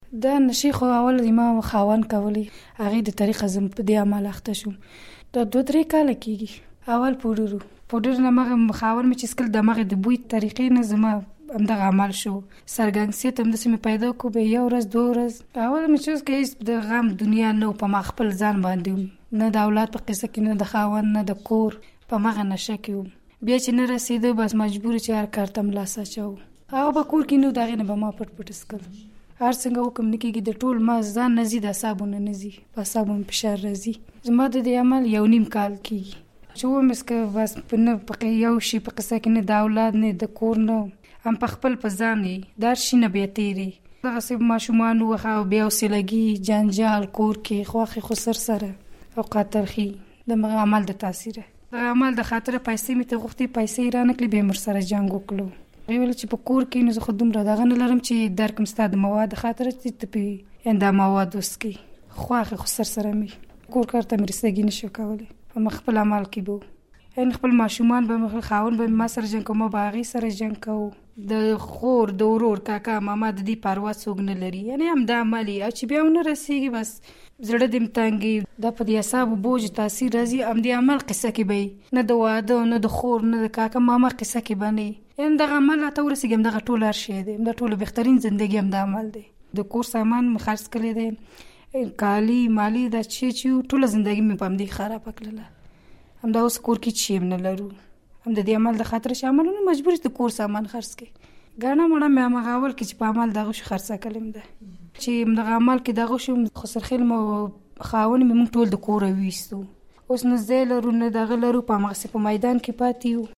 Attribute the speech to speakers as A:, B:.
A: دا نشي خو اول ما خاوند کولی هغې د طریقه زم په دې عمل اخته شوم. دا 2-3 کاله کېږي. اول پوډر نه مغه خاوند مې چې سکل د مغه د بوی طریقې نه زما همدغه عمل شو. سرګنګسیت همداسې مې پیدا کو به 1 ورځ 2 ورځ. اول مې چې هیڅ د غم دنیا نه په ما خپل ځان باندې نه د اولاد په قصه کې نه د خاوند نه د کور په مغه نشه کې وم. بیا چې نه رسېده بس مجبور چې هر کار ته ملا سچو. هغه به کور کې نو دغې نه به ما پټ سکل. هر څنګه حکم نه کېږي د ټول ما ځان نه ځي د اعصابونه نه ځي. په اعصابو فشار راځي. زما د دې عمل 1.5 کال کېږي چې ومې که بس نه په یو شي په قصه کې نه د اولاد نه د کور نه هم په خپل په ځان یې دا شي نه بیا تېرې دغسې ماشومان وخه او بیا حوصلګي جنجال کور کې خواښې خو سره اوقات تلخي د عمل د تاثیره دغه عمل د خاطره پیسې مې ته غوښتې پیسې یې رانه کړې بیا مې ورسره جنګ وکړو. ویل چې په کور کې نو زه خو دومره دغه نه لرم چې درکم ستا د مواد خاطره چې ته پې دا مواد وسکې خواښې خو سره مې کور کار ته مې رسېږي نه شو کولی. په مخ خپل عمل کې به یعنې خپل ماشومان به مې خاوند به ما سره جنګ کوو ما به هغې سره جنګ کوو. د خور د ورور کاکا ماما د دې پروا څوک نه لري. یعنې همدا عمل یې او چې بیا ونه رسېږي بس زړه دې م تنګي دا په دې اعصابو بوج تاثیر راځي. همدې عمل قصه کې به نه د واده نه د خور نه د کاکا ماما قصه کې به نه یعنې دغه عمل راته ورسېږي. همدغه ټول هر شی دی همدا ټولو بهترین زندګي همدا عمل دی. د کور سامان مې خرڅ کړی دی کالي مالي دا چې ټوله زندګي مې په همدې خرابه کړله. همدا اوس کور کې چې نه لرو هم د دې عمل د خاطر چې عملونه مجبور د کور سامان خرڅ کړي ګاڼه مړه مې همغه اول کې چې په عمل دغه شو خرڅه کړم ده چې همدغه عمل کې دغه شو خسرخیل مو خاون مې موږ ټول د کوره ویستو. اوس نه ځای لرو نه دغه لرو په همغسې په میدان کې پاتې یو.